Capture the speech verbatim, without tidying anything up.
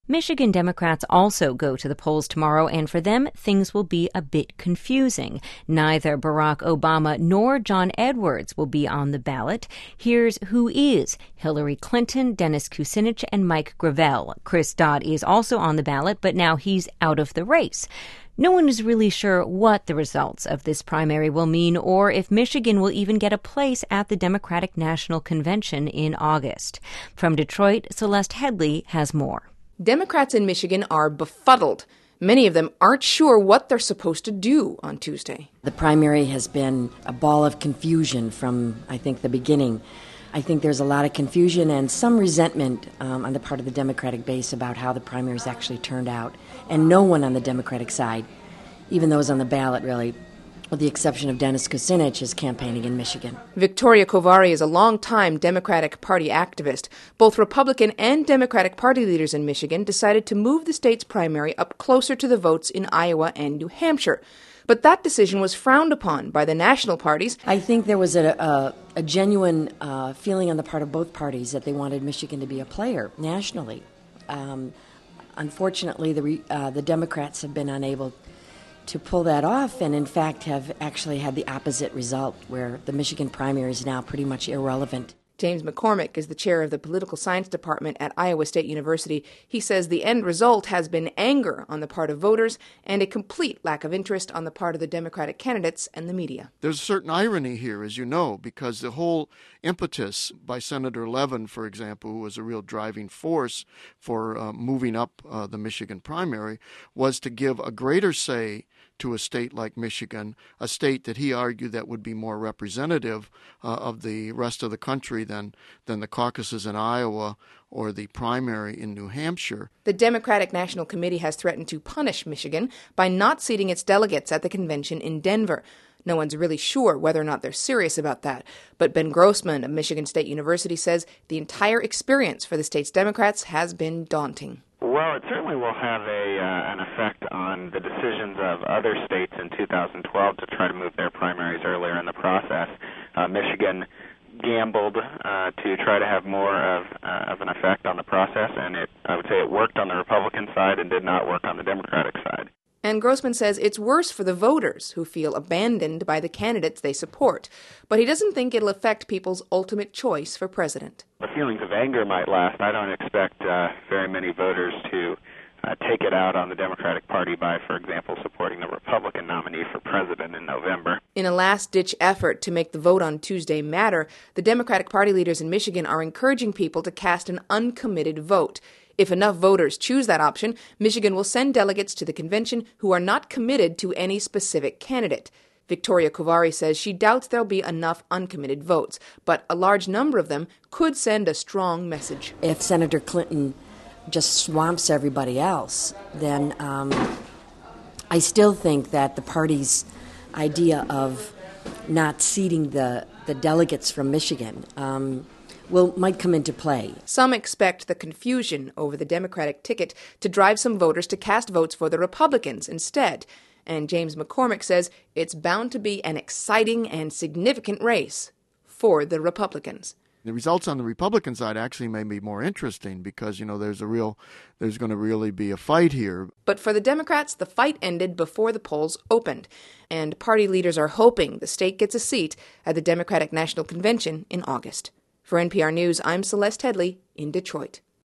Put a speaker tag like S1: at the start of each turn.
S1: Michigan Democrats also go to the polls tomorrow, and for them, things will be a bit confusing. Neither Barack Obama nor John Edwards will be on the ballot. Here's who is: Hillary Clinton, Dennis Kucinich, and Mike Gravel. Chris Dodd is also on the ballot, but now he's out of the race. No one is really sure what the results of this primary will mean, or if Michigan will even get a place at the Democratic National Convention in August. From Detroit, Celeste Headley has more.
S2: Democrats in Michigan are befuddled. Many of them aren't sure what they're supposed to do on Tuesday.
S3: The primary has been a ball of confusion from, I think, the beginning. I think there's a lot of confusion and some resentment um, on the part of the Democratic base about how the primaries actually turned out. And no one on the Democratic side, even those on the ballot really, with the exception of Dennis Kucinich, is campaigning in Michigan.
S2: Victoria Kovari is a longtime Democratic Party activist. Both Republican and Democratic Party leaders in Michigan decided to move the state's primary up closer to the votes in Iowa and New Hampshire. But that decision was frowned upon by the national parties.
S3: I think there was a, a, a genuine uh, feeling on the part of both parties that they wanted Michigan to be a player nationally. Um, unfortunately, the, re, uh, the Democrats have been unable to pull that off, and in fact have actually had the opposite result, where the Michigan primary is now pretty much irrelevant.
S2: James McCormick is the chair of the political science department at Iowa State University. He says the end result has been anger on the part of voters and a complete lack of interest on the part of the Democratic candidates and the media.
S4: There's a certain irony here, as you know, because the whole impetus by Senator Levin, for example, who was a real driving force for uh, moving up uh, the Michigan primary, was to give a greater say to a state like Michigan, a state that he argued that would be more representative uh, of the rest of the country than, than the caucuses in Iowa or the primary in New Hampshire.
S2: The Democratic National Committee has threatened to punish Michigan by not seating its delegates at the convention in Denver. No one's really sure whether or not they're serious about that. But Ben Grossman of Michigan State University says the entire experience for the state's Democrats has been daunting.
S5: Well, it certainly will have a uh, an effect on the decisions of other states in two thousand twelve to try to move their primaries earlier in the process. Uh, Michigan gambled uh, to try to have more of uh, of an effect on the process, and it I would say it worked on the Republican side and did not work on the Democratic side.
S2: And Grossman says it's worse for the voters who feel abandoned by the candidates they support. But he doesn't think it'll affect people's ultimate choice for president.
S5: The feelings of anger might last. I don't expect uh, very many voters to uh, take it out on the Democratic Party by, for example, supporting the Republican nominee for president in November.
S2: In a last-ditch effort to make the vote on Tuesday matter, the Democratic Party leaders in Michigan are encouraging people to cast an uncommitted vote. If enough voters choose that option, Michigan will send delegates to the convention who are not committed to any specific candidate. Victoria Kovari says she doubts there'll be enough uncommitted votes, but a large number of them could send a strong message.
S3: If Senator Clinton just swamps everybody else, then um, I still think that the party's idea of not seating the, the delegates from Michigan um, will might come into play.
S2: Some expect the confusion over the Democratic ticket to drive some voters to cast votes for the Republicans instead. And James McCormick says it's bound to be an exciting and significant race for the Republicans.
S4: The results on the Republican side actually may be more interesting because, you know, there's a real, there's going to really be a fight here.
S2: But for the Democrats, the fight ended before the polls opened. And party leaders are hoping the state gets a seat at the Democratic National Convention in August. For N P R News, I'm Celeste Headley in Detroit.